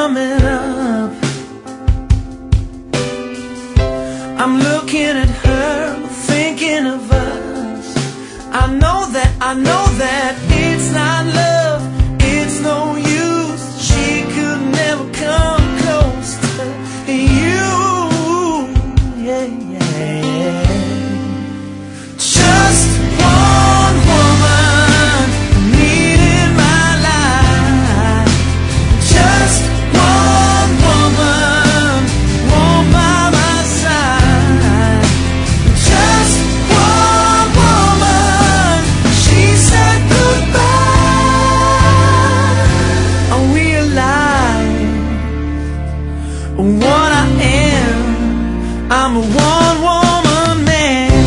coming up. I'm looking at her, thinking of us. I know that it's not love, it's no use. She could never come close to you. Yeah, yeah. Just one woman need in my life. Just one woman, want by my side. Just one woman, she said goodbye. I realize what I am. I'm a one-woman man.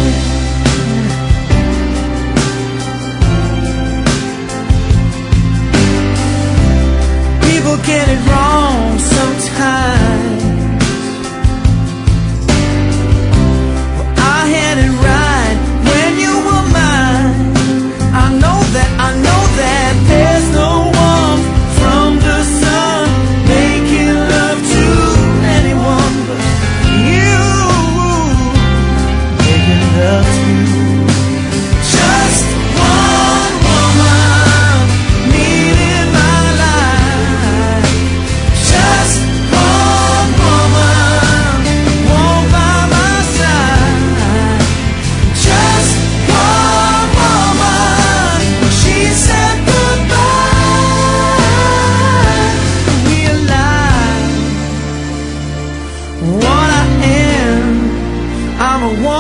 People get it wrong sometimes, but I had it right when you were mine. I know that there's no one from the sun making love to anyone but you, making love to you. Just one woman need in my life. Just one woman, want by my side. Just one woman, she said goodbye. Realize what I am. I'm a woman.